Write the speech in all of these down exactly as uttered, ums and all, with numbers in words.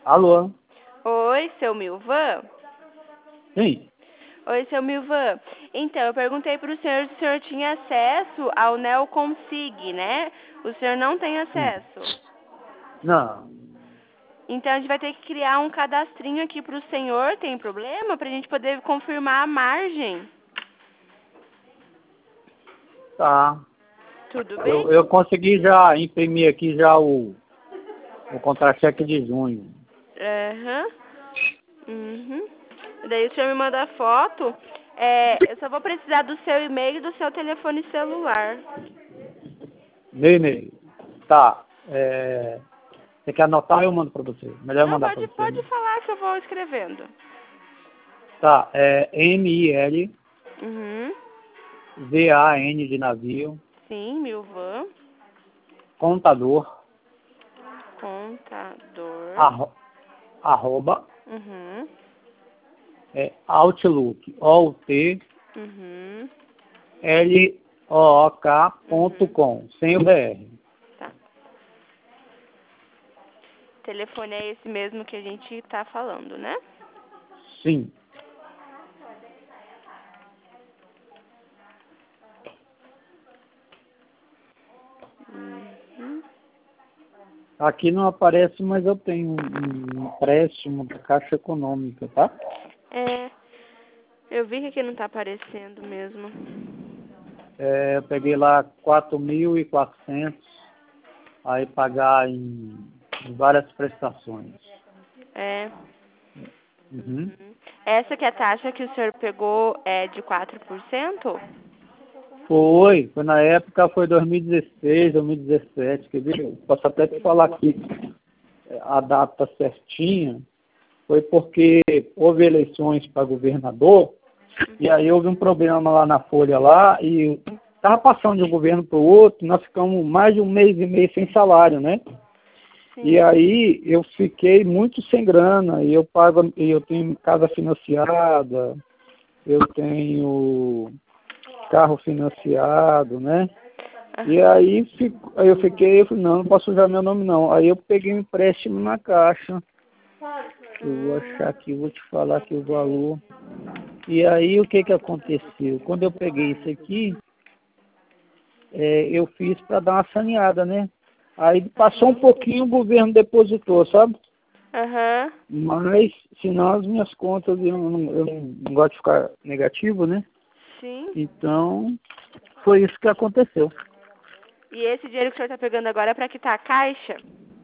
Alô? Oi, seu Milvan? Sim. Oi, seu Milvan. Então, eu perguntei para o senhor se o senhor tinha acesso ao Neoconsig, né? O senhor não tem Sim. acesso. Não. Então, a gente vai ter que criar um cadastrinho aqui para o senhor, tem problema? Para a gente poder confirmar a margem. Tá. Tudo bem? Eu, eu consegui já imprimir aqui já o, o contra-cheque de junho. Aham. Uhum. Daí o senhor me manda a foto. É, eu só vou precisar do seu e-mail e do seu telefone celular. Meu e-mail. Tá. É, você quer anotar ou eu mando para você? Melhor eu Não, mandar para pode, você, pode né? falar que eu vou escrevendo. Tá. É M I L Uhum. V A N de navio, Sim, Milvan. contador, Contador. arro, arroba, Uhum. é, Outlook, O T Uhum. L O O K ponto Uhum. com, sem o B R. Tá. O telefone é esse mesmo que a gente tá falando, né? Sim. Uhum. Aqui não aparece, mas eu tenho um um empréstimo da Caixa Econômica, tá? É, eu vi que aqui não tá aparecendo mesmo. É, eu peguei lá quatro mil e quatrocentos, aí pagar em, em várias prestações. É. Uhum. Uhum. Essa que é a taxa que o senhor pegou é de quatro por cento? Foi, foi na época, foi dois mil e dezesseis, dois mil e dezessete, quer ver? Eu posso até te falar aqui a data certinha, foi porque houve eleições para governador, e aí houve um problema lá na Folha lá, e estava passando de um governo para o outro, nós ficamos mais de um mês e meio sem salário, né? Sim. E aí eu fiquei muito sem grana, e eu pago, e eu tenho casa financiada, eu tenho carro financiado, né? E aí fico, aí eu fiquei, eu falei, não, não posso usar meu nome não. Aí eu peguei um empréstimo na Caixa. Eu vou achar aqui, vou te falar aqui o valor. E aí o que que aconteceu? Quando eu peguei isso aqui, é, eu fiz para dar uma saneada, né? Aí passou um pouquinho, o governo depositou, sabe? Aham. Mas, senão as minhas contas, eu não, eu não gosto de ficar negativo, né? Sim. Então, foi isso que aconteceu. E esse dinheiro que o senhor tá pegando agora é pra quitar a caixa?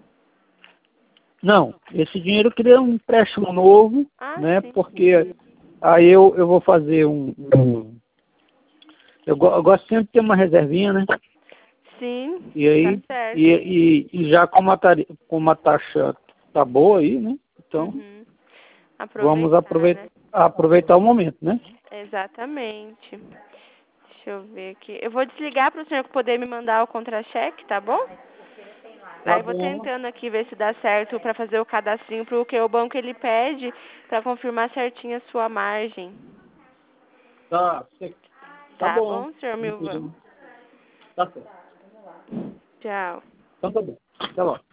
Não, esse dinheiro eu queria um empréstimo novo, Ah, né? sim. Porque aí eu, eu vou fazer um... um eu, go- eu gosto sempre de ter uma reservinha, né? Sim, E tá aí, certo. e, e, e já como a, tari- como a taxa tá boa aí, né? Então, Uhum. vamos Aproveitar, aproveitar, né? aproveitar o momento, né? Exatamente. Deixa eu ver aqui. Eu vou desligar para o senhor poder me mandar o contra-cheque, tá bom? Tá Aí eu vou bom. tentando aqui ver se dá certo para fazer o cadastrinho, porque o banco ele pede para confirmar certinho a sua margem. Tá, cê- tá Tá bom. bom, senhor Milvan? Tranquilo. Tá certo. Tchau. Então tá bom. Até logo.